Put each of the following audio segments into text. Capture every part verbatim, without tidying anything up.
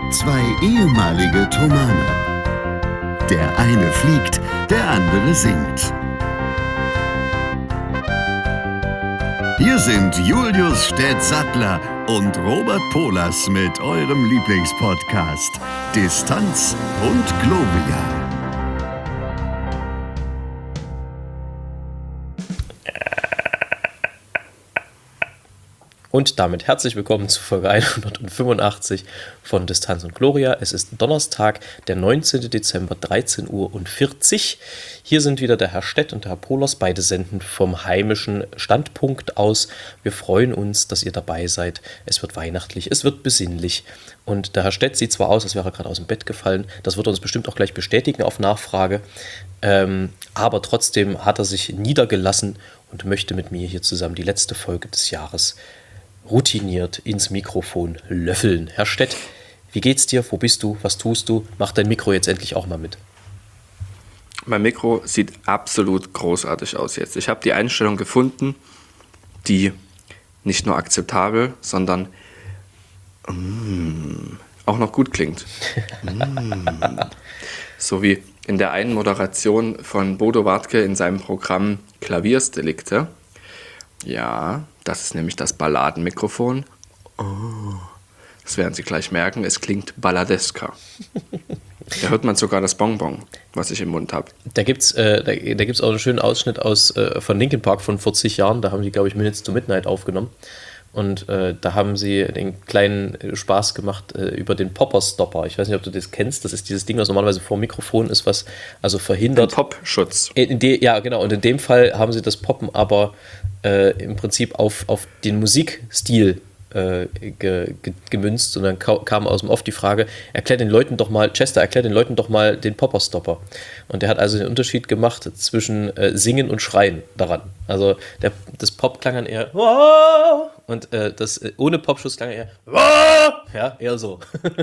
Zwei ehemalige Thomaner. Der eine fliegt, der andere singt. Hier sind Julius Städtsattler und Robert Polas mit eurem Lieblingspodcast Distanz und Globia. Und damit herzlich willkommen zu Folge hundertfünfundachtzig von Distanz und Gloria. Es ist Donnerstag, der neunzehnten Dezember, dreizehn Uhr vierzig. Hier sind wieder der Herr Stett und der Herr Polas, beide senden vom heimischen Standpunkt aus. Wir freuen uns, dass ihr dabei seid. Es wird weihnachtlich, es wird besinnlich. Und der Herr Stett sieht zwar aus, als wäre er gerade aus dem Bett gefallen. Das wird er uns bestimmt auch gleich bestätigen auf Nachfrage. Ähm, aber trotzdem hat er sich niedergelassen und möchte mit mir hier zusammen die letzte Folge des Jahres routiniert ins Mikrofon löffeln. Herr Stett, wie geht's dir? Wo bist du? Was tust du? Mach dein Mikro jetzt endlich auch mal mit. Mein Mikro sieht absolut großartig aus jetzt. Ich habe die Einstellung gefunden, die nicht nur akzeptabel, sondern mm, auch noch gut klingt. mm. So wie in der einen Moderation von Bodo Wartke in seinem Programm Klaviersdelikte. Ja, das ist nämlich das Balladenmikrofon. Oh, das werden Sie gleich merken, es klingt balladesker. Da hört man sogar das Bonbon, was ich im Mund habe. Da gibt es äh, da, da gibt's auch einen schönen Ausschnitt aus, äh, von Linkin Park von vierzig Jahren. Da haben die, glaube ich, Minutes to Midnight aufgenommen. Und äh, da haben sie den kleinen Spaß gemacht äh, über den Popper-Stopper. Ich weiß nicht, ob du das kennst. Das ist dieses Ding, was normalerweise vor dem Mikrofon ist, was also verhindert. Ein Popschutz. In de, ja, genau. Und in dem Fall haben sie das Poppen aber äh, im Prinzip auf, auf den Musikstil äh, ge, ge, gemünzt. Und dann ka- kam aus dem Off die Frage, erklär den Leuten doch mal, Chester, erklär den Leuten doch mal den Popper-Stopper. Und der hat also den Unterschied gemacht zwischen äh, Singen und Schreien daran. Also der, das Pop klang dann eher Wah! Und äh, das äh, ohne Popschuss klang eher Wah! Ja, eher so.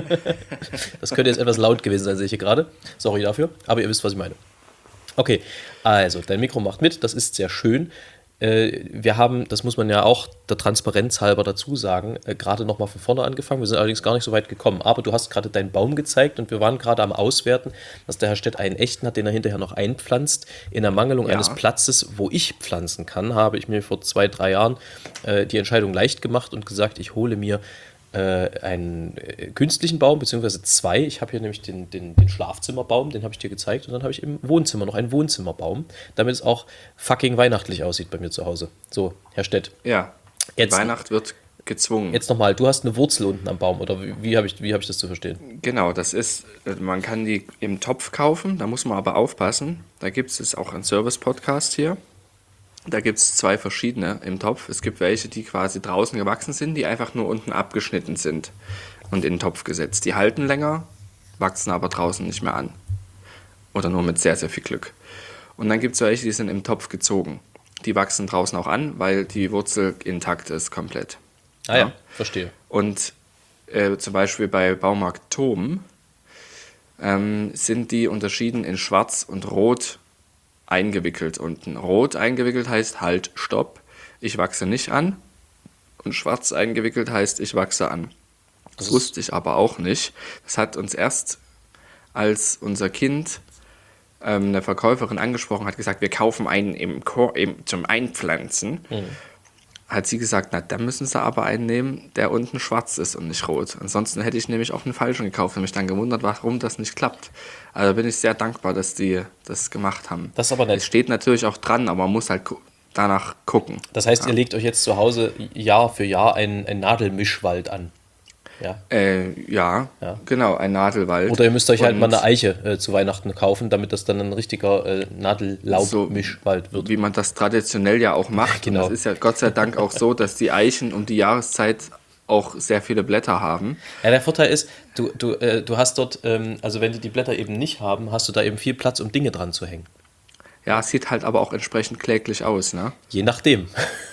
Das könnte jetzt etwas laut gewesen sein, sehe ich hier gerade. Sorry dafür, aber ihr wisst, was ich meine. Okay, also dein Mikro macht mit, das ist sehr schön. Äh, wir haben, das muss man ja auch der Transparenz halber dazu sagen, äh, gerade nochmal von vorne angefangen. Wir sind allerdings gar nicht so weit gekommen. Aber du hast gerade deinen Baum gezeigt und wir waren gerade am Auswerten, dass der Herr Stett einen echten hat, den er hinterher noch einpflanzt. In Ermangelung Ja. eines Platzes, wo ich pflanzen kann, habe ich mir vor zwei, drei Jahren äh, die Entscheidung leicht gemacht und gesagt, ich hole mir äh, einen äh, künstlichen Baum, beziehungsweise zwei. Ich habe hier nämlich den, den, den Schlafzimmerbaum, den habe ich dir gezeigt. Und dann habe ich im Wohnzimmer noch einen Wohnzimmerbaum, damit es auch fucking weihnachtlich aussieht bei mir zu Hause. So, Herr Stett. Ja, Jetzt, Weihnacht wird gezwungen. jetzt nochmal, du hast eine Wurzel unten am Baum, oder wie, wie habe ich, wie hab ich das zu verstehen? Genau, das ist, man kann die im Topf kaufen, da muss man aber aufpassen. Da gibt es auch einen Service-Podcast hier. Da gibt es zwei verschiedene im Topf. Es gibt welche, die quasi draußen gewachsen sind, die einfach nur unten abgeschnitten sind und in den Topf gesetzt. Die halten länger, wachsen aber draußen nicht mehr an. Oder nur mit sehr, sehr viel Glück. Und dann gibt es welche, die sind im Topf gezogen. Die wachsen draußen auch an, weil die Wurzel intakt ist komplett. Ah ja, Ja. verstehe. Und äh, zum Beispiel bei Baumarkt Thom ähm, sind die unterschieden in Schwarz und Rot eingewickelt unten. Rot eingewickelt heißt halt, stopp, ich wachse nicht an. Und schwarz eingewickelt heißt, ich wachse an. Das Das wusste ich aber auch nicht. Das hat uns erst, als unser Kind ähm, eine Verkäuferin angesprochen hat, gesagt, wir kaufen einen im Chor, im, zum Einpflanzen. Mhm. Hat sie gesagt, na, dann müssen sie aber einen nehmen, der unten schwarz ist und nicht rot. Ansonsten hätte ich nämlich auch einen falschen gekauft und mich dann gewundert, warum das nicht klappt. Also bin ich sehr dankbar, dass die das gemacht haben. Das ist aber nett. Es steht natürlich auch dran, aber man muss halt gu- danach gucken. Das heißt, ihr legt euch jetzt zu Hause Jahr für Jahr einen, einen Nadelmischwald an. Ja. Äh, ja, Ja. genau, ein Nadelwald. Oder ihr müsst euch halt Und mal eine Eiche äh, zu Weihnachten kaufen, damit das dann ein richtiger äh, so, Nadellaubmischwald wird. wie man das traditionell ja auch macht. Genau. Und das ist ja Gott sei Dank auch so, dass die Eichen um die Jahreszeit auch sehr viele Blätter haben. Ja, der Vorteil ist, du, du, äh, du hast dort, ähm, also wenn die die Blätter eben nicht haben, hast du da eben viel Platz, um Dinge dran zu hängen. Ja, es sieht halt aber auch entsprechend kläglich aus, ne? Je nachdem.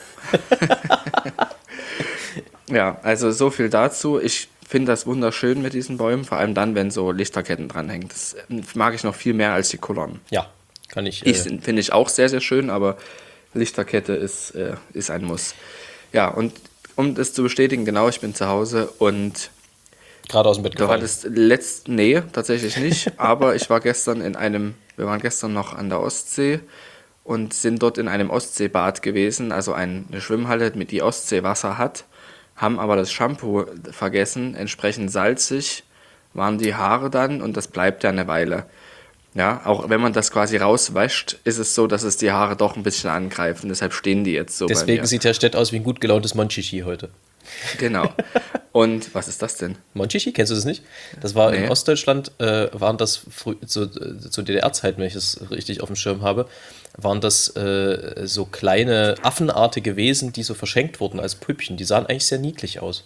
Ja, also so viel dazu. Ich finde das wunderschön mit diesen Bäumen, vor allem dann, wenn so Lichterketten dranhängen. Das mag ich noch viel mehr als die Kullern. Ja, kann ich. Die Äh, sind- finde ich auch sehr, sehr schön, aber Lichterkette ist, äh, ist ein Muss. Ja, und um das zu bestätigen, genau, ich bin zu Hause und Gerade aus dem Bett Du gefallen. hattest letzt, nee, tatsächlich nicht, aber ich war gestern in einem, wir waren gestern noch an der Ostsee und sind dort in einem Ostseebad gewesen, also ein- eine Schwimmhalle, mit die Ostseewasser hat, haben aber das Shampoo vergessen, entsprechend salzig waren die Haare dann und das bleibt ja eine Weile. Ja, auch wenn man das quasi rauswäscht, ist es so, dass es die Haare doch ein bisschen angreifen, deshalb stehen die jetzt so bei Deswegen mir. sieht Herr Stett aus wie ein gut gelauntes Monchichi heute. Genau. Und was ist das denn? Monchichi, kennst du das nicht? Das war Nee. in Ostdeutschland, äh, waren das frü- zu, äh, zu D D R-Zeiten, wenn ich das richtig auf dem Schirm habe, waren das äh, so kleine affenartige Wesen, die so verschenkt wurden als Püppchen. Die sahen eigentlich sehr niedlich aus.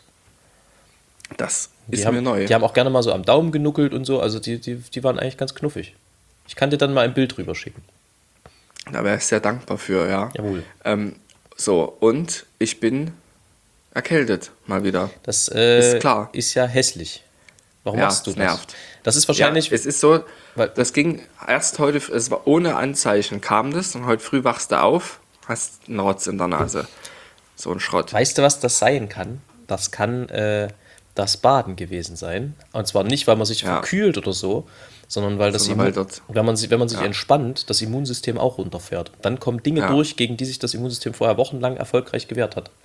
Das Die ist haben, mir neu. Die haben auch gerne mal so am Daumen genuckelt und so, also die, die, die waren eigentlich ganz knuffig. Ich kann dir dann mal ein Bild rüber schicken. Da wäre ich sehr dankbar für, ja. Jawohl. Ähm, so, und ich bin erkältet, mal wieder. Das äh, Ist klar. ist ja hässlich. Warum Ja, machst du es das? nervt. Das ist wahrscheinlich. Ja, es ist so, weil- das ging erst heute, es war ohne Anzeichen kam das und heute früh wachst du auf, hast einen Rotz in der Nase. So ein Schrott. Weißt du, was das sein kann? Das kann äh, das Baden gewesen sein. Und zwar nicht, weil man sich Ja. verkühlt oder so, sondern weil das Sondern weil Immun, dort- wenn man, sich- wenn man sich Ja. entspannt, das Immunsystem auch runterfährt. Dann kommen Dinge Ja. durch, gegen die sich das Immunsystem vorher wochenlang erfolgreich gewehrt hat.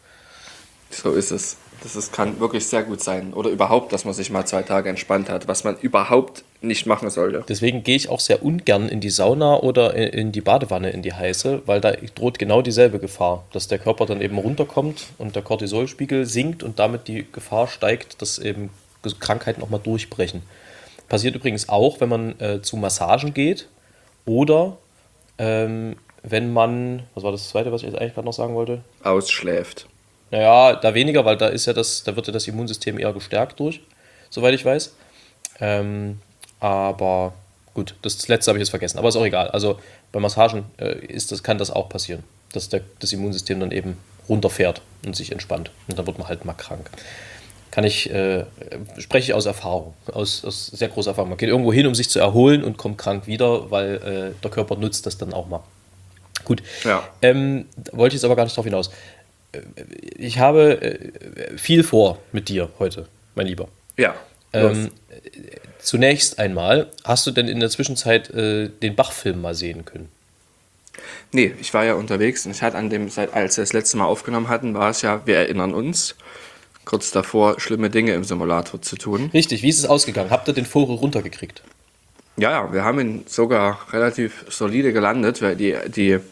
So ist es. Das ist, kann wirklich sehr gut sein. Oder überhaupt, dass man sich mal zwei Tage entspannt hat, was man überhaupt nicht machen sollte. Deswegen gehe ich auch sehr ungern in die Sauna oder in, in die Badewanne, in die heiße, weil da droht genau dieselbe Gefahr, dass der Körper dann eben runterkommt und der Cortisolspiegel sinkt und damit die Gefahr steigt, dass eben Krankheiten auch mal durchbrechen. Passiert übrigens auch, wenn man äh, zu Massagen geht oder ähm, wenn man, was war das zweite, was ich jetzt eigentlich gerade noch sagen wollte? Ausschläft. Naja, da weniger, weil da ist ja das, da wird ja das Immunsystem eher gestärkt durch, soweit ich weiß. Ähm, aber gut, das letzte habe ich jetzt vergessen, aber ist auch egal. Also bei Massagen äh, ist das, kann das auch passieren, dass der, das Immunsystem dann eben runterfährt und sich entspannt. Und dann wird man halt mal krank. Kann ich, äh, spreche ich aus Erfahrung, aus, aus sehr großer Erfahrung. Man geht irgendwo hin, um sich zu erholen und kommt krank wieder, weil äh, der Körper nutzt das dann auch mal. Gut, Ja. ähm, wollte ich jetzt aber gar nicht drauf hinaus. Ich habe äh, viel vor mit dir heute, mein Lieber. Ja. los. Ähm, zunächst einmal, hast du denn in der Zwischenzeit äh, den Bach-Film mal sehen können? Nee, ich war ja unterwegs und ich hatte an dem, seit als wir das letzte Mal aufgenommen hatten, war es ja, wir erinnern uns, kurz davor, schlimme Dinge im Simulator zu tun. Richtig, wie ist es ausgegangen? Habt ihr den Vogel runtergekriegt? Ja, ja, wir haben ihn sogar relativ solide gelandet, weil die, die,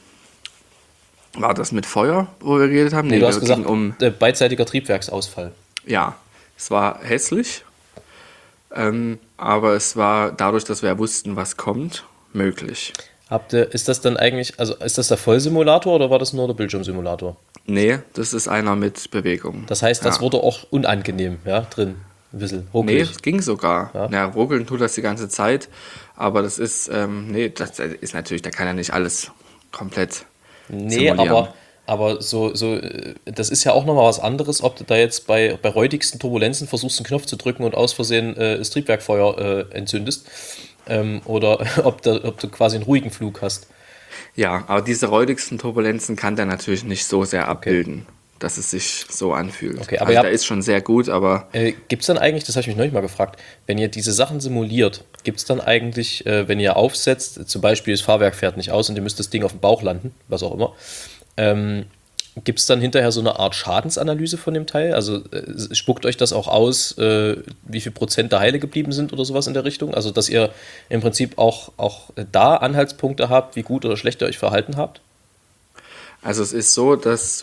war das mit Feuer, wo wir geredet haben? Nee, du hast wir gesagt, gingen um, äh, beidseitiger Triebwerksausfall. ja, es war hässlich, ähm, aber es war dadurch, dass wir ja wussten, was kommt, möglich. Habt ihr, ist das dann eigentlich, also ist das der Vollsimulator oder war das nur der Bildschirmsimulator? Nee, das ist einer mit Bewegung. Das heißt, das ja. wurde auch unangenehm, ja, drin. Ein bisschen Nee, ruckelig. es ging sogar. Ja? Ja, ruckeln tut das die ganze Zeit, aber das ist, ähm, nee, das ist natürlich, da kann ja nicht alles komplett Nee, simulieren. aber, aber so, so, äh, das ist ja auch nochmal was anderes, ob du da jetzt bei, bei räudigsten Turbulenzen versuchst, einen Knopf zu drücken und aus Versehen äh, das Triebwerkfeuer äh, entzündest. Ähm, oder ob, da, ob du quasi einen ruhigen Flug hast. Ja, aber diese räudigsten Turbulenzen kann der natürlich nicht so sehr abbilden, dass es sich so anfühlt. Okay, aber also ihr der habt- ist schon sehr gut, aber Äh, gibt es dann eigentlich, das habe ich mich neulich mal gefragt, wenn ihr diese Sachen simuliert, gibt es dann eigentlich, äh, wenn ihr aufsetzt, zum Beispiel das Fahrwerk fährt nicht aus und ihr müsst das Ding auf dem Bauch landen, was auch immer, ähm, gibt es dann hinterher so eine Art Schadensanalyse von dem Teil? Also äh, spuckt euch das auch aus, äh, wie viel Prozent da heile geblieben sind oder sowas in der Richtung? Also dass ihr im Prinzip auch, auch da Anhaltspunkte habt, wie gut oder schlecht ihr euch verhalten habt? also es ist so, dass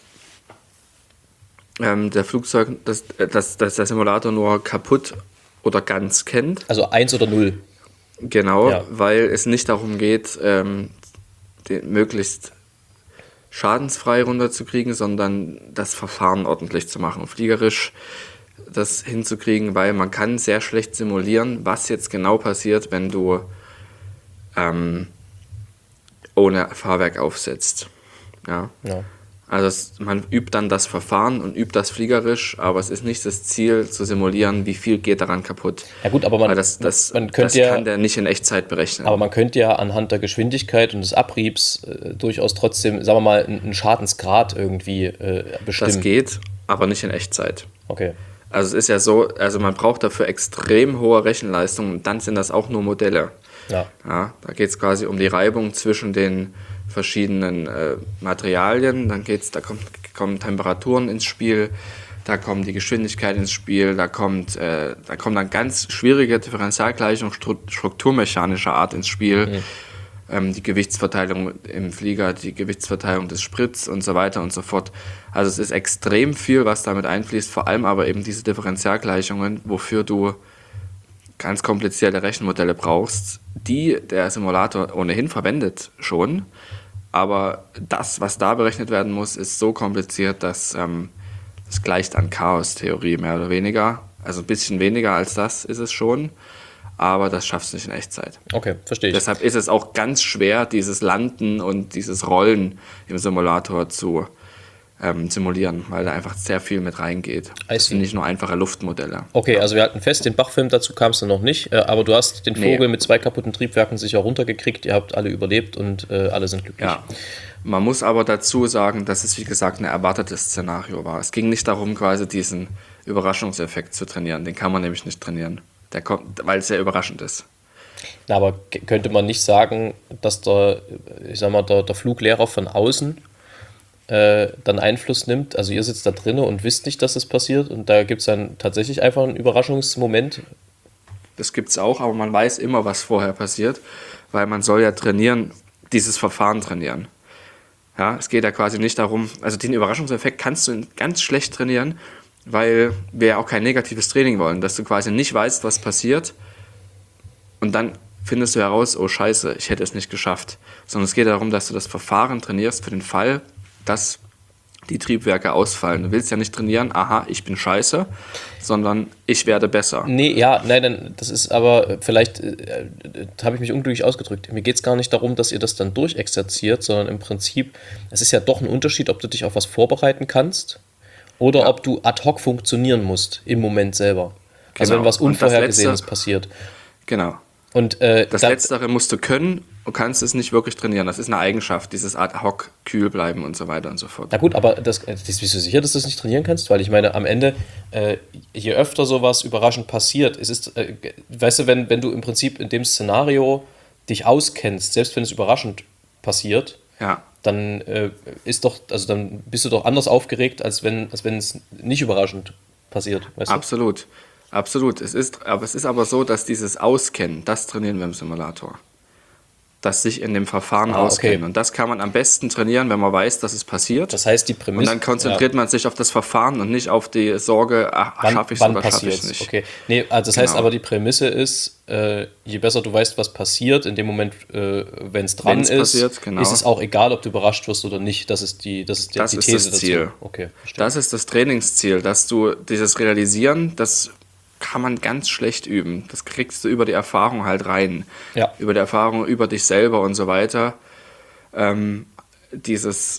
ähm, der Flugzeug, dass, äh, dass, dass der Simulator nur kaputt oder ganz kennt. Also eins oder null. Genau, Ja. weil es nicht darum geht, ähm, den möglichst schadensfrei runterzukriegen, sondern das Verfahren ordentlich zu machen, fliegerisch das hinzukriegen, weil man kann sehr schlecht simulieren, was jetzt genau passiert, wenn du ähm, ohne Fahrwerk aufsetzt. Ja. Ja. Also es, man übt dann das Verfahren und übt das fliegerisch, aber es ist nicht das Ziel zu simulieren, wie viel geht daran kaputt. Ja gut, aber man, Weil das, das, man könnte das ja, kann der nicht in Echtzeit berechnen. aber man könnte ja anhand der Geschwindigkeit und des Abriebs äh, durchaus trotzdem, sagen wir mal, einen einen Schadensgrad irgendwie äh, bestimmen. Das geht, aber nicht in Echtzeit. Okay. Also es ist ja so, also man braucht dafür extrem hohe Rechenleistung und dann sind das auch nur Modelle. Ja. Ja, da geht es quasi um die Reibung zwischen den verschiedenen äh, Materialien, dann geht's, da kommt, kommen Temperaturen ins Spiel, da kommt die Geschwindigkeit ins Spiel, da kommt, äh, da kommen dann ganz schwierige Differentialgleichungen stru- strukturmechanischer Art ins Spiel, mhm. ähm, die Gewichtsverteilung im Flieger, die Gewichtsverteilung des Sprits und so weiter und so fort. Also es ist extrem viel, was damit einfließt, vor allem aber eben diese Differentialgleichungen, wofür du ganz komplizierte Rechenmodelle brauchst, die der Simulator ohnehin verwendet schon, aber das, was da berechnet werden muss, ist so kompliziert, dass ähm, das gleicht an Chaos-Theorie mehr oder weniger. Also ein bisschen weniger als das ist es schon, aber das schaffst du nicht in Echtzeit. Okay, verstehe ich. Deshalb ist es auch ganz schwer, dieses Landen und dieses Rollen im Simulator zu ähm, simulieren, weil da einfach sehr viel mit reingeht. Das sind nicht nur einfache Luftmodelle. Okay, also wir halten fest, den Bach-Film, dazu kamst du noch nicht, äh, aber du hast den Vogel nee. mit zwei kaputten Triebwerken sicher runtergekriegt, ihr habt alle überlebt und äh, alle sind glücklich. Ja. Man muss aber dazu sagen, dass es, wie gesagt, ein erwartetes Szenario war. Es ging nicht darum, quasi diesen Überraschungseffekt zu trainieren. Den kann man nämlich nicht trainieren, der kommt, weil es sehr überraschend ist. Na, aber k- könnte man nicht sagen, dass der, ich sag mal, der, der Fluglehrer von außen äh, dann Einfluss nimmt? Also ihr sitzt da drinnen und wisst nicht, dass es passiert und da gibt es dann tatsächlich einfach einen Überraschungsmoment? Das gibt es auch, aber man weiß immer, was vorher passiert, weil man soll ja trainieren, dieses Verfahren trainieren. Ja, es geht ja quasi nicht darum, also den Überraschungseffekt kannst du ganz schlecht trainieren, weil wir ja auch kein negatives Training wollen, dass du quasi nicht weißt, was passiert und dann findest du heraus, oh scheiße, ich hätte es nicht geschafft. Sondern es geht darum, dass du das Verfahren trainierst für den Fall, dass die Triebwerke ausfallen. Du willst ja nicht trainieren, aha, ich bin scheiße, sondern ich werde besser. Nee, ja, nein, nein, das ist aber, vielleicht äh, habe ich mich unglücklich ausgedrückt. Mir geht es gar nicht darum, dass ihr das dann durchexerziert, sondern im Prinzip, es ist ja doch ein Unterschied, ob du dich auf was vorbereiten kannst oder ja. ob du ad hoc funktionieren musst im Moment selber. Genau. Also wenn was Unvorhergesehenes Letzte, passiert. Genau. Und, äh, das da, Letztere musst du können und kannst es nicht wirklich trainieren. Das ist eine Eigenschaft, dieses ad hoc kühl bleiben und so weiter und so fort. Na gut, aber das, das, bist du sicher, dass du das nicht trainieren kannst? Weil ich meine, am Ende, äh, je öfter sowas überraschend passiert, es ist, äh, weißt du, wenn, wenn du im Prinzip in dem Szenario dich auskennst, selbst wenn es überraschend passiert, ja. dann äh, ist doch, also dann bist du doch anders aufgeregt, als wenn, als wenn es nicht überraschend passiert. Weißt du? Absolut. Absolut. Es ist, aber es ist aber so, dass dieses Auskennen, das trainieren wir im Simulator. Das sich in dem Verfahren ah, auskennen. Okay. Und das kann man am besten trainieren, wenn man weiß, dass es passiert. Das heißt, die Prämisse. Und dann konzentriert ja. man sich auf das Verfahren und nicht auf die Sorge, ach, schaffe ich es oder schaffe ich es nicht. Okay. Nee, also das genau. heißt aber, die Prämisse ist, äh, je besser du weißt, was passiert, in dem Moment, äh, wenn es dran Wenn's ist, passiert, genau. ist es auch egal, ob du überrascht wirst oder nicht. Das ist die, das ist die, das die ist These das Ziel. dazu. Okay, das ist das Trainingsziel, dass du dieses Realisieren, das kann man ganz schlecht üben. Das kriegst du über die Erfahrung halt rein. Ja. Über die Erfahrung über dich selber und so weiter. Ähm, dieses,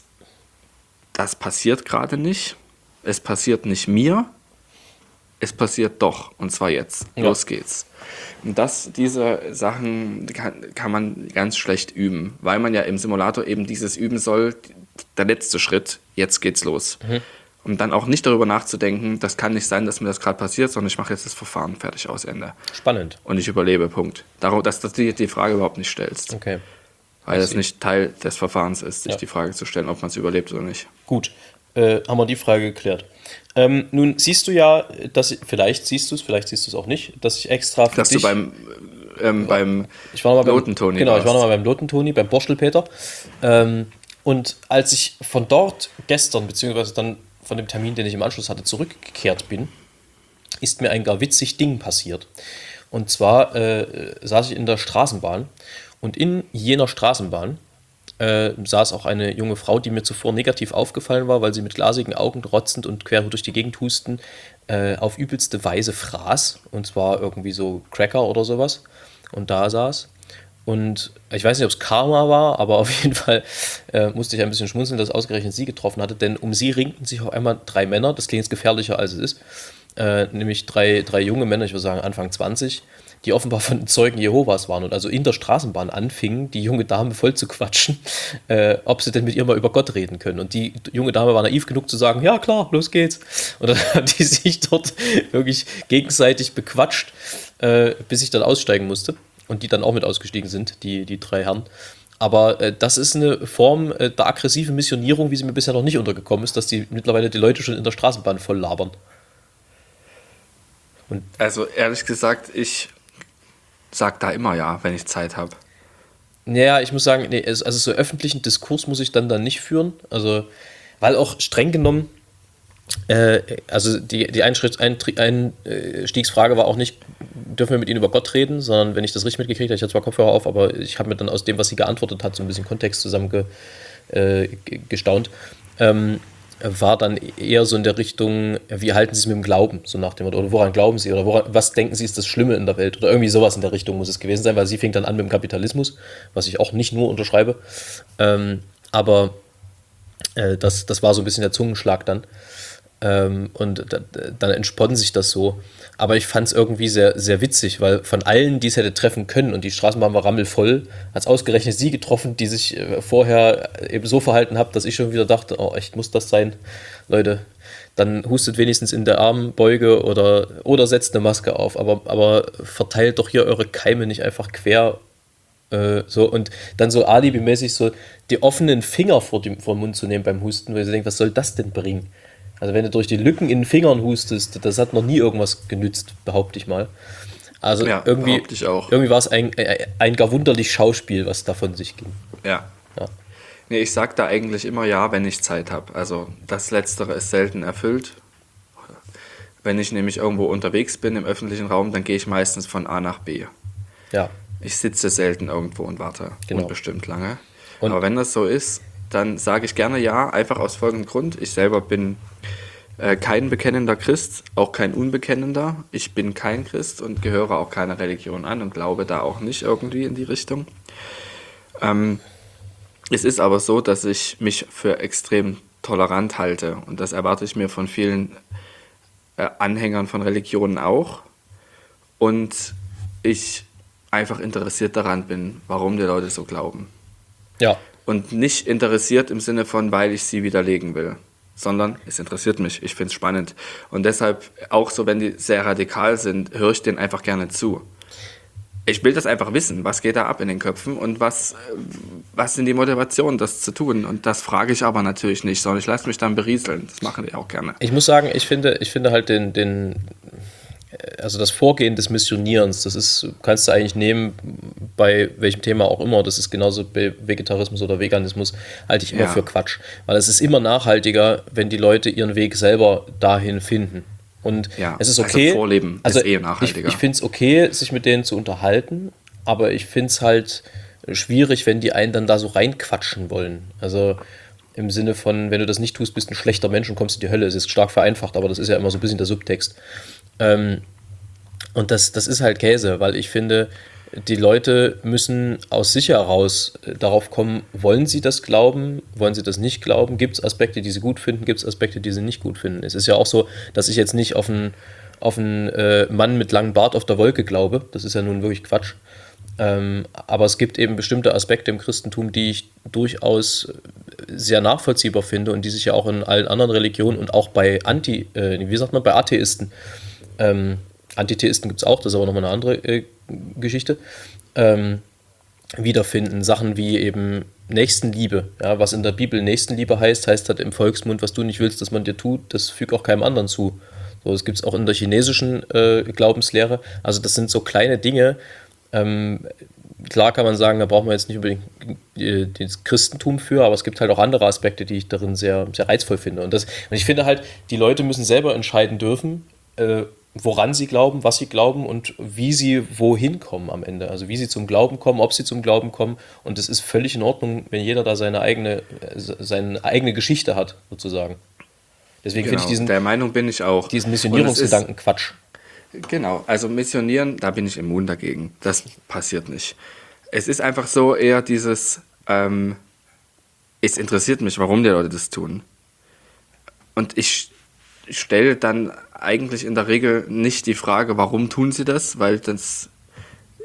das passiert gerade nicht. Es passiert nicht mir. Es passiert doch. Und zwar jetzt. Ja. Los geht's. Und das, diese Sachen kann, kann man ganz schlecht üben, weil man ja im Simulator eben dieses üben soll. Der letzte Schritt, jetzt geht's los. Mhm. Um dann auch nicht darüber nachzudenken, das kann nicht sein, dass mir das gerade passiert, sondern ich mache jetzt das Verfahren fertig aus, Ende. Spannend. Und ich überlebe, Punkt. Darum, dass du die, die Frage überhaupt nicht stellst. Okay. Weil es nicht Teil des Verfahrens ist, sich ja. die Frage zu stellen, ob man es überlebt oder nicht. Gut, äh, haben wir die Frage geklärt. Ähm, nun siehst du ja, dass vielleicht siehst du es, vielleicht siehst du es auch nicht, dass ich extra für dass dich... Dass du beim, ähm, beim ich war noch mal Lotentoni Genau, warst. ich war nochmal beim Lotentoni, beim Borstelpeter. Ähm, und als ich von dort gestern, beziehungsweise dann von dem Termin, den ich im Anschluss hatte, zurückgekehrt bin, ist mir ein gar witzig Ding passiert. Und zwar äh, saß ich in der Straßenbahn und in jener Straßenbahn äh, saß auch eine junge Frau, die mir zuvor negativ aufgefallen war, weil sie mit glasigen Augen rotzend und quer durch die Gegend husten, äh, auf übelste Weise fraß. Und zwar irgendwie so Cracker oder sowas. Und da saß. Und ich weiß nicht, ob es Karma war, aber auf jeden Fall äh, musste ich ein bisschen schmunzeln, dass ausgerechnet sie getroffen hatte, denn um sie ringten sich auf einmal drei Männer, das klingt jetzt gefährlicher als es ist, äh, nämlich drei, drei junge Männer, ich würde sagen Anfang zwanzig, die offenbar von den Zeugen Jehovas waren und also in der Straßenbahn anfingen, die junge Dame voll zu quatschen, äh, ob sie denn mit ihr mal über Gott reden können. Und die junge Dame war naiv genug zu sagen, ja klar, los geht's. Und dann haben die sich dort wirklich gegenseitig bequatscht, äh, bis ich dann aussteigen musste. Und die dann auch mit ausgestiegen sind, die, die drei Herren. Aber äh, das ist eine Form äh, der aggressiven Missionierung, wie sie mir bisher noch nicht untergekommen ist, dass die mittlerweile die Leute schon in der Straßenbahn voll labern. Und Also ehrlich gesagt, ich sag da immer ja, wenn ich Zeit habe. naja, ich muss sagen, nee, es- also so öffentlichen Diskurs muss ich dann dann nicht führen. Also, weil auch streng genommen, äh, also die, die Einschritt- Eintri- Einstiegsfrage war auch nicht, dürfen wir mit Ihnen über Gott reden, sondern wenn ich das richtig mitgekriegt habe, ich hatte zwar Kopfhörer auf, aber ich habe mir dann aus dem, was sie geantwortet hat, so ein bisschen Kontext zusammengestaunt. Äh, ge- gestaunt. ähm, war dann eher so in der Richtung, wie halten Sie es mit dem Glauben, so nach dem Motto, oder woran glauben Sie, oder woran, was denken Sie ist das Schlimme in der Welt, oder irgendwie sowas in der Richtung muss es gewesen sein, weil sie fing dann an mit dem Kapitalismus, was ich auch nicht nur unterschreibe, ähm, aber äh, das, das war so ein bisschen der Zungenschlag dann. Ähm, und da, dann entspann sich das so. Aber ich fand es irgendwie sehr, sehr witzig, weil von allen, die es hätte treffen können, und die Straßenbahn war rammelvoll, hat es ausgerechnet sie getroffen, die sich äh, vorher eben so verhalten hat, dass ich schon wieder dachte, oh echt, muss das sein? Leute, dann hustet wenigstens in der Armbeuge oder, oder setzt eine Maske auf, aber, aber verteilt doch hier eure Keime nicht einfach quer. Äh, so, und dann so alibimäßig so die offenen Finger vor dem, vor den Mund zu nehmen beim Husten, weil sie denkt, was soll das denn bringen? Also wenn du durch die Lücken in den Fingern hustest, das hat noch nie irgendwas genützt, behaupte ich mal. Also Ja, irgendwie, behaupte ich auch. irgendwie war es ein, ein, ein gar wunderlich Schauspiel, was da von sich ging. Ja. Ja. Nee, ich sag da eigentlich immer ja, wenn ich Zeit habe. Also das Letztere ist selten erfüllt. Wenn ich nämlich irgendwo unterwegs bin im öffentlichen Raum, dann gehe ich meistens von A nach B. Ja, Ich sitze selten irgendwo und warte Genau. unbestimmt lange. Und- Aber wenn das so ist, dann sage ich gerne ja, einfach aus folgendem Grund. Ich selber bin äh, kein bekennender Christ, auch kein unbekennender. Ich bin kein Christ und gehöre auch keiner Religion an und glaube da auch nicht irgendwie in die Richtung. Ähm, es ist aber so, dass ich mich für extrem tolerant halte und das erwarte ich mir von vielen äh, Anhängern von Religionen auch. Und ich einfach interessiert daran bin, warum die Leute so glauben. ja, Und nicht interessiert im Sinne von, weil ich sie widerlegen will, sondern es interessiert mich, ich finde es spannend. Und deshalb, auch so, wenn die sehr radikal sind, höre ich denen einfach gerne zu. Ich will das einfach wissen, was geht da ab in den Köpfen und was, äh, was sind die Motivationen, das zu tun. Und das frage ich aber natürlich nicht, sondern ich lasse mich dann berieseln. Das machen die auch gerne. ich muss sagen, ich finde, ich finde halt den, den, also das Vorgehen des Missionierens, das ist, kannst du eigentlich nehmen, bei welchem Thema auch immer, das ist genauso bei Vegetarismus oder Veganismus, halte ich immer Ja. für Quatsch. Weil es ist immer nachhaltiger, wenn die Leute ihren Weg selber dahin finden. Und Ja, es ist also okay. Vorleben ist eh nachhaltiger. Ich, ich finde es okay, sich mit denen zu unterhalten, aber ich finde es halt schwierig, wenn die einen dann da so reinquatschen wollen. Also im Sinne von, wenn du das nicht tust, bist du ein schlechter Mensch und kommst in die Hölle. Es ist stark vereinfacht, aber das ist ja immer so ein bisschen der Subtext. Ähm, und das, das ist halt Käse, weil ich finde, die Leute müssen aus sich heraus äh, darauf kommen, wollen sie das glauben, wollen sie das nicht glauben, gibt es Aspekte, die sie gut finden, gibt es Aspekte, die sie nicht gut finden. Es ist ja auch so, dass ich jetzt nicht auf einen, auf einen äh, Mann mit langem Bart auf der Wolke glaube, das ist ja nun wirklich Quatsch. Ähm, aber es gibt eben bestimmte Aspekte im Christentum, die ich durchaus sehr nachvollziehbar finde und die sich ja auch in allen anderen Religionen und auch bei Anti, äh, wie sagt man, bei Atheisten, ähm, Antitheisten gibt es auch, das ist aber nochmal eine andere äh, Geschichte, ähm, wiederfinden. Sachen wie eben Nächstenliebe. Ja, was in der Bibel Nächstenliebe heißt, heißt halt im Volksmund, was du nicht willst, dass man dir tut, das füg auch keinem anderen zu. So, das gibt es auch in der chinesischen äh, Glaubenslehre. Also das sind so kleine Dinge. Ähm, klar kann man sagen, da braucht man jetzt nicht unbedingt äh, das Christentum für, aber es gibt halt auch andere Aspekte, die ich darin sehr, sehr reizvoll finde. Und, das, und ich finde halt, die Leute müssen selber entscheiden dürfen, äh, woran sie glauben, was sie glauben und wie sie wohin kommen am Ende. Also wie sie zum Glauben kommen, ob sie zum Glauben kommen. Und es ist völlig in Ordnung, wenn jeder da seine eigene, seine eigene Geschichte hat, sozusagen. Deswegen Genau, finde ich diesen, der Meinung bin ich auch. diesen Und es ist- Missionierungsgedanken Quatsch. Genau, also missionieren, da bin ich immun dagegen. Das passiert nicht. Es ist einfach so eher dieses, ähm, es interessiert mich, warum die Leute das tun. Und ich stelle dann eigentlich in der Regel nicht die Frage, warum tun sie das, weil das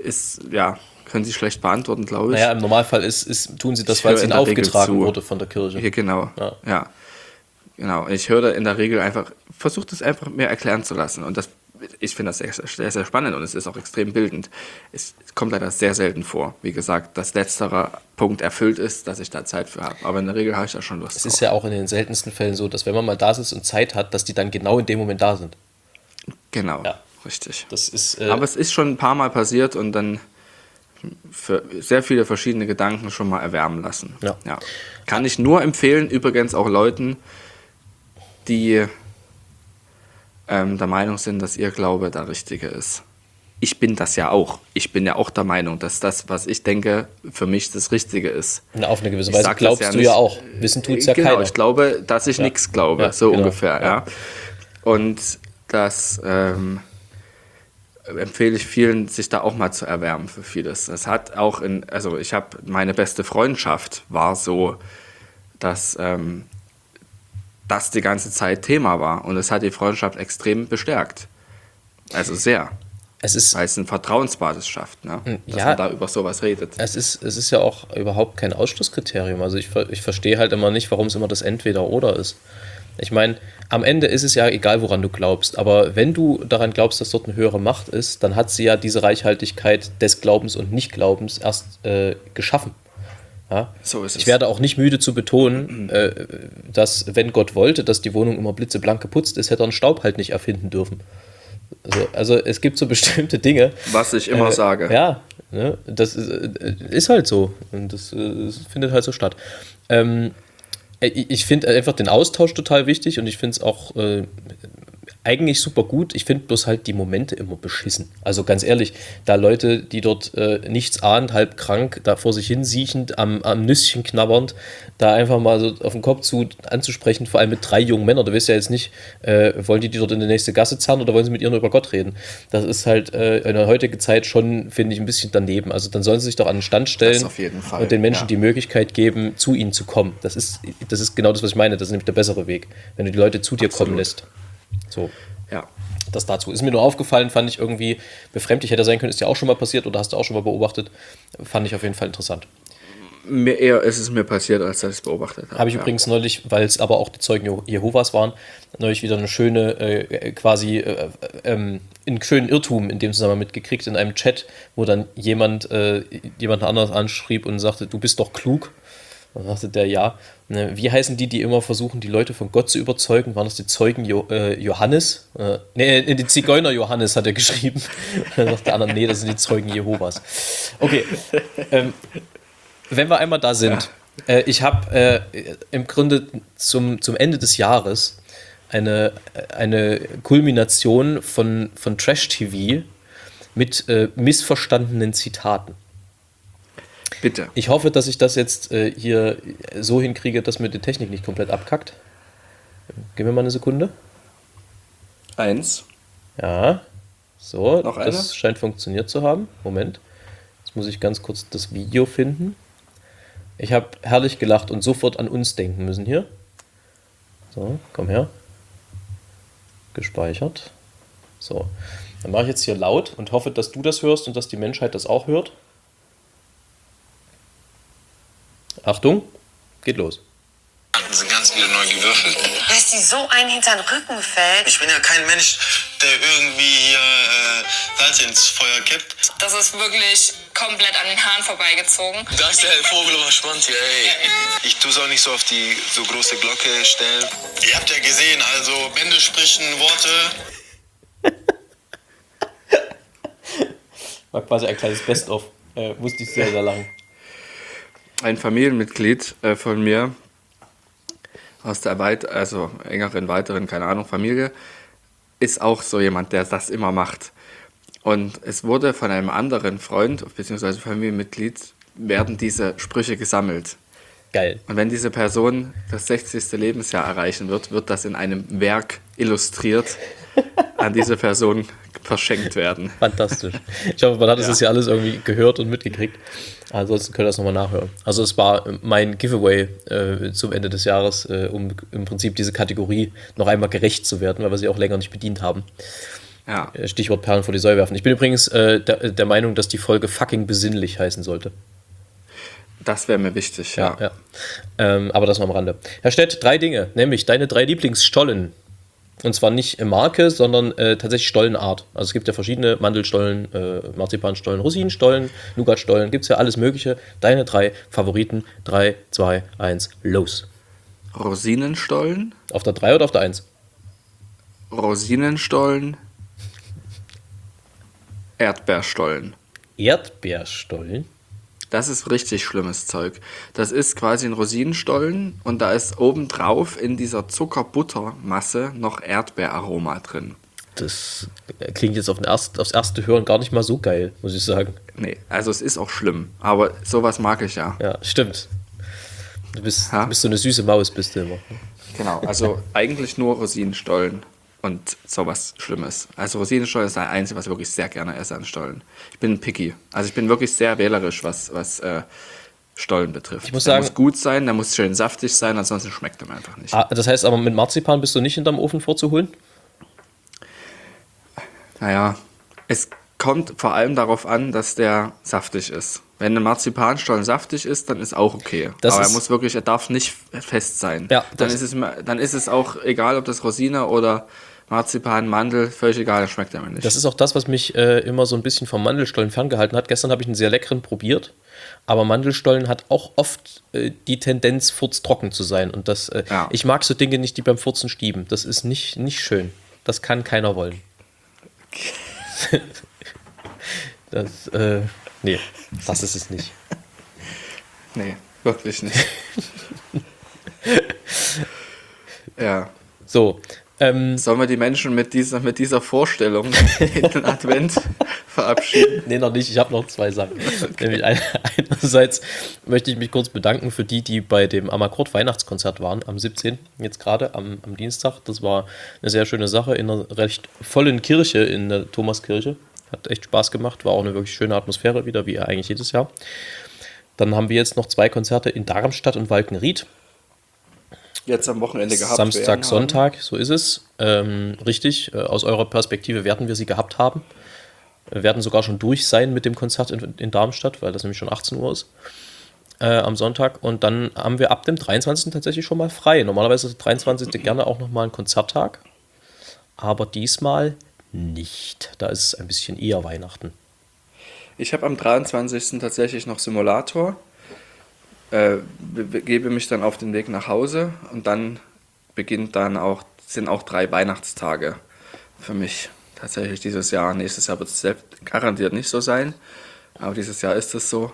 ist, ja, können Sie schlecht beantworten, glaube ich. Naja, im Normalfall ist, ist, tun sie das, Ich weil höre es in ihnen der Regel aufgetragen zu. wurde von der Kirche. Hier, genau, Ja. ja. Genau, ich höre da in der Regel einfach, versuche das einfach mir erklären zu lassen. Und das, ich finde das sehr, sehr, sehr spannend und es ist auch extrem bildend. Es kommt leider sehr selten vor. Wie gesagt, dass letzterer Punkt erfüllt ist, dass ich da Zeit für habe. Aber in der Regel habe ich da schon Lust Es drauf. ist ja auch in den seltensten Fällen so, dass wenn man mal da sitzt und Zeit hat, dass die dann genau in dem Moment da sind. Genau, Ja. richtig. Das ist, äh, Aber es ist schon ein paar Mal passiert und dann für sehr viele verschiedene Gedanken schon mal erwärmen lassen. Ja. Ja. Kann ich nur empfehlen, übrigens auch Leuten, die ähm, der Meinung sind, dass ihr Glaube der richtige ist. Ich bin das ja auch. Ich bin ja auch der Meinung, dass das, was ich denke, für mich das Richtige ist. na, auf eine gewisse Ich Weise sag das glaubst ja du nicht- ja auch. Wissen tut's ja genau, keiner. ich glaube, dass ich Ja. nichts glaube, Ja, so genau. ungefähr. Ja. Ja. Und das ähm, empfehle ich vielen, sich da auch mal zu erwärmen für vieles. Das hat auch in, also ich habe, meine beste Freundschaft war so, dass ähm, das die ganze Zeit Thema war und es hat die Freundschaft extrem bestärkt. Also sehr, Es ist, weil es ein Vertrauensbasis schafft, ne? dass ja. man da über sowas redet. es ist, es ist ja auch überhaupt kein Ausschlusskriterium. Also ich, ver- ich verstehe halt immer nicht, warum es immer das Entweder-Oder ist. Ich meine, am Ende ist es ja egal, woran du glaubst, aber wenn du daran glaubst, dass dort eine höhere Macht ist, dann hat sie ja diese Reichhaltigkeit des Glaubens und Nichtglaubens erst äh, geschaffen. Ja? So ist es. Ich werde auch nicht müde zu betonen, äh, dass, wenn Gott wollte, dass die Wohnung immer blitzeblank geputzt ist, hätte er einen Staub halt nicht erfinden dürfen. Also, also es gibt so bestimmte Dinge. Was ich immer äh, sage. Ja, ne, das ist, äh, ist halt so. Und das, äh, das findet halt so statt. Ähm, ich ich finde einfach den Austausch total wichtig und ich finde es auch äh, eigentlich super gut. Ich finde bloß halt die Momente immer beschissen. Also ganz ehrlich, da Leute, die dort äh, nichts ahnend, halb krank, da vor sich hin siechend, am, am Nüsschen knabbernd, da einfach mal so auf den Kopf zu anzusprechen, vor allem mit drei jungen Männern. Du weißt ja jetzt nicht, äh, wollen die die dort in die nächste Gasse zerren oder wollen sie mit ihr nur über Gott reden? Das ist halt äh, in der heutigen Zeit schon, finde ich, ein bisschen daneben. Also dann sollen sie sich doch an den Stand stellen Das auf jeden Fall, und den Menschen ja. die Möglichkeit geben, zu ihnen zu kommen. Das ist, das ist genau das, was ich meine. Das ist nämlich der bessere Weg, wenn du die Leute zu dir Absolut. kommen lässt. So. Ja. Das dazu. Ist mir nur aufgefallen, fand ich irgendwie befremdlich. Hätte sein können, ist ja auch schon mal passiert oder hast du auch schon mal beobachtet. Fand ich auf jeden Fall interessant. Mir eher ist es mir passiert, als dass ich es beobachtet habe. Habe ich ja. übrigens neulich, weil es aber auch die Zeugen Je- Jehovas waren, neulich wieder eine schöne, äh, quasi äh, ähm, einen schönen Irrtum in dem Zusammenhang mitgekriegt in einem Chat, wo dann jemand äh, jemand anderes anschrieb und sagte, du bist doch klug. Dann sagte der, ja. Ne, wie heißen die, die immer versuchen, die Leute von Gott zu überzeugen? Waren das die Zeugen jo äh, Johannes? Äh, nee, die Zigeuner Johannes hat er geschrieben. Dann sagt der andere, nee, das sind die Zeugen Jehovas. Okay. Ähm, wenn wir einmal da sind, ja. äh, ich habe äh, im Grunde zum, zum Ende des Jahres eine, eine Kulmination von, von Trash-T V mit äh, missverstandenen Zitaten. Bitte. Ich hoffe, dass ich das jetzt äh, hier so hinkriege, dass mir die Technik nicht komplett abkackt. Gib mir mal eine Sekunde. Eins. Ja. So, Noch das eine? scheint funktioniert zu haben. Moment. Jetzt muss ich ganz kurz das Video finden. Ich habe herrlich gelacht und sofort an uns denken müssen hier. So, komm her. Gespeichert. So. Dann mache ich jetzt hier laut und hoffe, dass du das hörst und dass die Menschheit das auch hört. Achtung, geht los. Sind ganz wieder neu gewürfelt. Dass die so einen hinter den Rücken fällt. Ich bin ja kein Mensch, der irgendwie hier äh, Salz ins Feuer kippt. Das ist wirklich komplett an den Haaren vorbeigezogen. Da ist der Vogel überspannt hier, ey. Ich tue es auch nicht so auf die so große Glocke stellen. Ihr habt ja gesehen, also Bände sprechen Worte. War quasi ein kleines Best-of. Äh, musste ich sehr, sehr lachen. Ein Familienmitglied äh, von mir aus der weit, also engeren, weiteren, keine Ahnung, Familie, ist auch so jemand, der das immer macht. Und es wurde von einem anderen Freund, beziehungsweise Familienmitglied, werden diese Sprüche gesammelt. Geil. Und wenn diese Person das sechzigste Lebensjahr erreichen wird, wird das in einem Werk illustriert an diese Person verschenkt werden. Fantastisch. Ich hoffe, man hat es Ja. das ja alles irgendwie gehört und mitgekriegt. Ansonsten könnt ihr das nochmal nachhören. Also es war mein Giveaway äh, zum Ende des Jahres, äh, um im Prinzip diese Kategorie noch einmal gerecht zu werden, weil wir sie auch länger nicht bedient haben. Ja. Stichwort Perlen vor die Säue werfen. Ich bin übrigens äh, der, der Meinung, dass die Folge fucking besinnlich heißen sollte. Das wäre mir wichtig, ja. Ja, ja. Ähm, aber das noch am Rande. Herr Stett, drei Dinge, nämlich deine drei Lieblingsstollen. Und zwar nicht Marke, sondern äh, tatsächlich Stollenart. Also es gibt ja verschiedene Mandelstollen, äh, Marzipanstollen, Rosinenstollen, Nougatstollen, gibt es ja alles Mögliche. Deine drei Favoriten. drei, zwei, eins, los. Rosinenstollen, Auf der drei oder auf der eins? Rosinenstollen, Erdbeerstollen. Erdbeerstollen? Das ist richtig schlimmes Zeug. Das ist quasi ein Rosinenstollen und da ist obendrauf in dieser Zuckerbuttermasse noch Erdbeeraroma drin. Das klingt jetzt auf den erst, aufs erste Hören gar nicht mal so geil, muss ich sagen. Nee, also es ist auch schlimm, aber sowas mag ich ja. Ja, stimmt. Du bist, Ha? du bist so eine süße Maus, bist du immer. Genau, also eigentlich nur Rosinenstollen und sowas Schlimmes. Also Rosinenstollen ist das Einzige, was ich wirklich sehr gerne esse an Stollen. Ich bin picky. Also ich bin wirklich sehr wählerisch, was, was äh, Stollen betrifft. Ich muss der sagen- muss gut sein, der muss schön saftig sein, ansonsten schmeckt er mir einfach nicht. Ah, das heißt aber, mit Marzipan bist du nicht hinterm Ofen vorzuholen? Naja, es kommt vor allem darauf an, dass der saftig ist. Wenn ein Marzipanstollen saftig ist, dann ist auch okay. Das Aber er ist- muss wirklich, er darf nicht fest sein. Ja, dann, das- ist es, mir- dann ist es auch egal, ob das Rosine oder Marzipan, Mandel, völlig egal, das schmeckt er mir nicht. Das ist auch das, was mich äh, immer so ein bisschen vom Mandelstollen ferngehalten hat. Gestern habe ich einen sehr leckeren probiert, aber Mandelstollen hat auch oft äh, die Tendenz, furztrocken zu sein. Und das, äh, Ja. ich mag so Dinge nicht, die beim Furzen stieben. Das ist nicht, nicht schön. Das kann keiner wollen. das, äh, nee, das ist es nicht. Nee, wirklich nicht. Ja. So, ähm, Sollen wir die Menschen mit dieser, mit dieser Vorstellung in den Advent verabschieden? nee, noch nicht. Ich habe noch zwei Sachen. Nämlich ein, einerseits möchte ich mich kurz bedanken für die, die bei dem Amakord Weihnachtskonzert waren, am siebzehnten jetzt gerade, am, am Dienstag. Das war eine sehr schöne Sache in einer recht vollen Kirche, in der Thomaskirche. Hat echt Spaß gemacht, war auch eine wirklich schöne Atmosphäre wieder, wie eigentlich jedes Jahr. Dann haben wir jetzt noch zwei Konzerte in Darmstadt und Walkenried. Jetzt am Wochenende gehabt Samstag, werden haben. Sonntag, so ist es. Ähm, richtig, äh, aus eurer Perspektive werden wir sie gehabt haben. Wir werden sogar schon durch sein mit dem Konzert in, in Darmstadt, weil das nämlich schon achtzehn Uhr ist äh, am Sonntag. Und dann haben wir ab dem dreiundzwanzigsten tatsächlich schon mal frei. Normalerweise ist der dreiundzwanzigste gerne auch nochmal ein Konzerttag. Aber diesmal nicht. Da ist es ein bisschen eher Weihnachten. Ich habe am dreiundzwanzigsten tatsächlich noch Simulator. Äh, be- begebe mich dann auf den Weg nach Hause und dann beginnt dann auch, sind auch drei Weihnachtstage für mich tatsächlich dieses Jahr. Nächstes Jahr wird es selbst garantiert nicht so sein, aber dieses Jahr ist es so.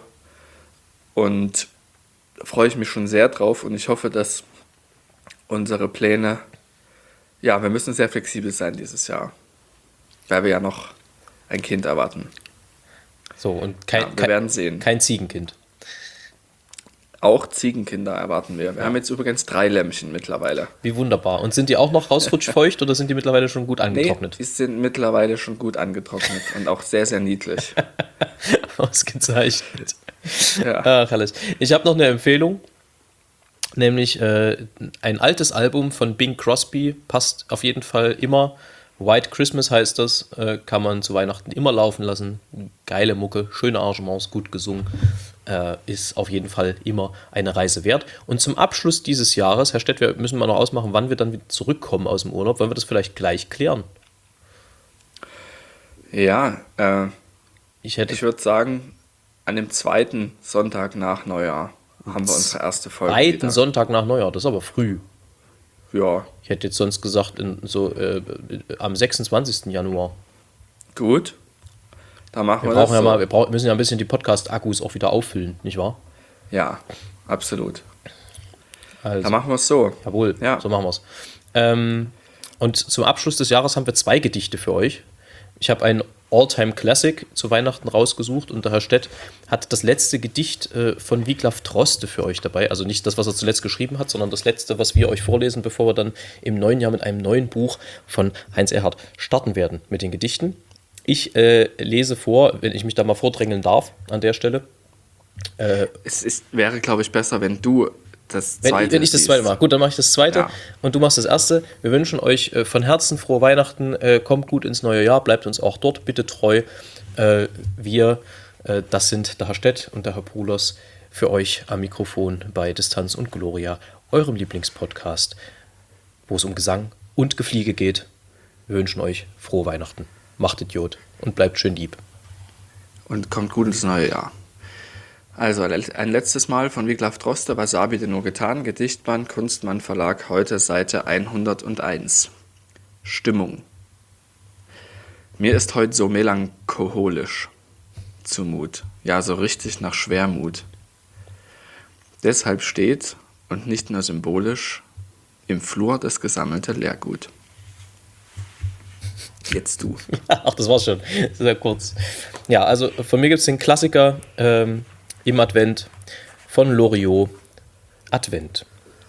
Und da freue ich mich schon sehr drauf und ich hoffe, dass unsere Pläne, ja, wir müssen sehr flexibel sein dieses Jahr, weil wir ja noch ein Kind erwarten. So, und kein, Ja, wir kein, werden sehen. kein Ziegenkind. Auch Ziegenkinder erwarten wir. Wir haben jetzt übrigens drei Lämmchen mittlerweile. Wie wunderbar. Und sind die auch noch rausrutschfeucht oder sind die mittlerweile schon gut Nee, angetrocknet? die sind mittlerweile schon gut angetrocknet und auch sehr, sehr niedlich. Ausgezeichnet. Ja. Ach, herrlich. Ich habe noch eine Empfehlung, nämlich äh, ein altes Album von Bing Crosby, passt auf jeden Fall immer. White Christmas heißt das, äh, kann man zu Weihnachten immer laufen lassen. Geile Mucke, schöne Arrangements, gut gesungen. Äh, ist auf jeden Fall immer eine Reise wert. Und zum Abschluss dieses Jahres, Herr Stett, wir müssen mal noch ausmachen, wann wir dann wieder zurückkommen aus dem Urlaub. Wollen wir das vielleicht gleich klären? Ja, äh, Ich hätte ich würde sagen, an dem zweiten Sonntag nach Neujahr haben wir unsere erste Folge. zweiten wieder. Sonntag nach Neujahr, das ist aber früh. Ja, Ich hätte jetzt sonst gesagt, in, so äh, am sechsundzwanzigsten Januar. gut. Dann machen Wir wir, brauchen das ja so. mal, wir brauchen, müssen ja ein bisschen die Podcast-Akkus auch wieder auffüllen, nicht wahr? Ja, absolut. Also, Dann machen wir es so. jawohl, Ja. so machen wir es. Ähm, und zum Abschluss des Jahres haben wir zwei Gedichte für euch. Ich habe ein All-Time-Classic zu Weihnachten rausgesucht und der Herr Stett hat das letzte Gedicht äh, von Wiglaf Droste für euch dabei. Also nicht das, was er zuletzt geschrieben hat, sondern das letzte, was wir euch vorlesen, bevor wir dann im neuen Jahr mit einem neuen Buch von Heinz Erhardt starten werden mit den Gedichten. Ich äh, lese vor, wenn ich mich da mal vordrängeln darf an der Stelle. Äh, Es ist, wäre, glaube ich, besser, wenn du das Wenn, zweite wenn ich das siehst. zweite mache. Gut, dann mache ich das zweite Ja. und du machst das erste. Wir wünschen euch äh, von Herzen frohe Weihnachten. Äh, kommt gut ins neue Jahr. Bleibt uns auch dort bitte treu. Äh, wir, äh, das sind der Herr Stett und der Herr Pulos, für euch am Mikrofon bei Distanz und Gloria, eurem Lieblingspodcast, wo es um Gesang und Gefliege geht. Wir wünschen euch frohe Weihnachten. Macht Idiot und bleibt schön lieb. Und kommt gut ins neue Jahr. Also ein letztes Mal von Wiglaf Droste, Was habe ich denn nur getan? Gedichtband, Kunstmann Verlag, heute Seite hunderteins. Stimmung. Mir ist heute so melancholisch zumut, ja so richtig nach Schwermut. Deshalb steht, und nicht nur symbolisch, im Flur das gesammelte Leergut. Jetzt du. Ach, das war's schon. Sehr kurz. Ja, also von mir gibt es den Klassiker ähm, im Advent von Loriot. Advent.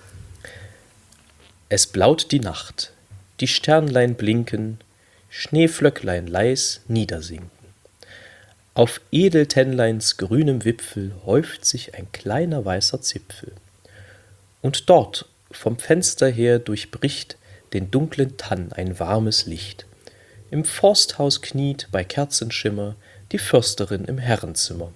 Es blaut die Nacht, die Sternlein blinken, Schneeflöcklein leis niedersinken. Auf Edeltennleins grünem Wipfel häuft sich ein kleiner weißer Zipfel. Und dort vom Fenster her durchbricht den dunklen Tann ein warmes Licht. Im Forsthaus kniet bei Kerzenschimmer die Försterin im Herrenzimmer.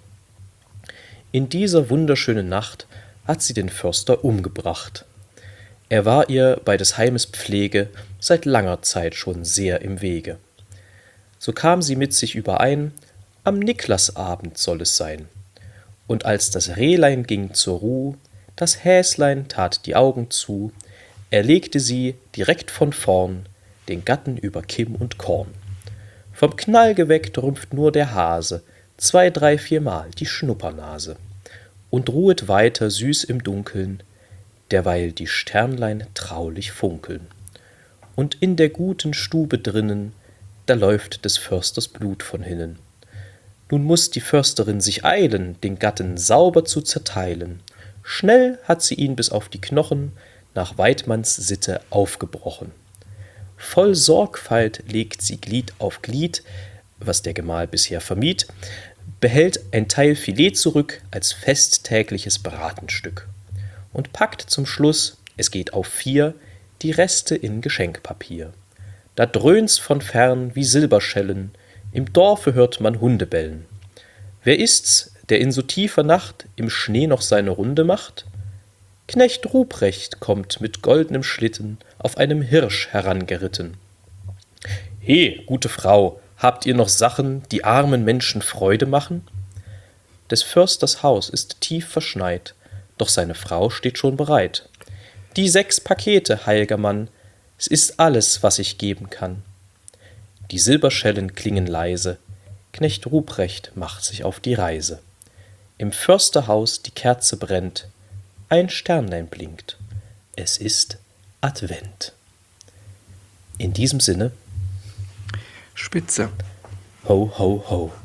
In dieser wunderschönen Nacht hat sie den Förster umgebracht. Er war ihr bei des Heimes Pflege seit langer Zeit schon sehr im Wege. So kam sie mit sich überein, am Niklasabend soll es sein. Und als das Rehlein ging zur Ruh, das Häslein tat die Augen zu, erlegte sie direkt von vorn den Gatten über Kimm und Korn. Vom Knall geweckt rümpft nur der Hase zwei, drei, viermal die Schnuppernase und ruhet weiter süß im Dunkeln, derweil die Sternlein traulich funkeln. Und in der guten Stube drinnen, da läuft des Försters Blut von hinnen. Nun muß die Försterin sich eilen, den Gatten sauber zu zerteilen. Schnell hat sie ihn bis auf die Knochen nach Weidmanns Sitte aufgebrochen. Voll Sorgfalt legt sie Glied auf Glied, was der Gemahl bisher vermied, behält ein Teil Filet zurück als festtägliches Bratenstück und packt zum Schluss, es geht auf vier, die Reste in Geschenkpapier. Da dröhnt's von fern wie Silberschellen, im Dorfe hört man Hunde bellen. Wer ist's, der in so tiefer Nacht im Schnee noch seine Runde macht? Knecht Ruprecht kommt mit goldenem Schlitten auf einem Hirsch herangeritten. He, gute Frau, habt ihr noch Sachen, die armen Menschen Freude machen? Des Försters Haus ist tief verschneit, doch seine Frau steht schon bereit. Die sechs Pakete, heilger Mann, es ist alles, was ich geben kann. Die Silberschellen klingen leise, Knecht Ruprecht macht sich auf die Reise. Im Försterhaus die Kerze brennt, ein Sternlein blinkt, es ist Advent. In diesem Sinne, Spitze. ho, ho, ho.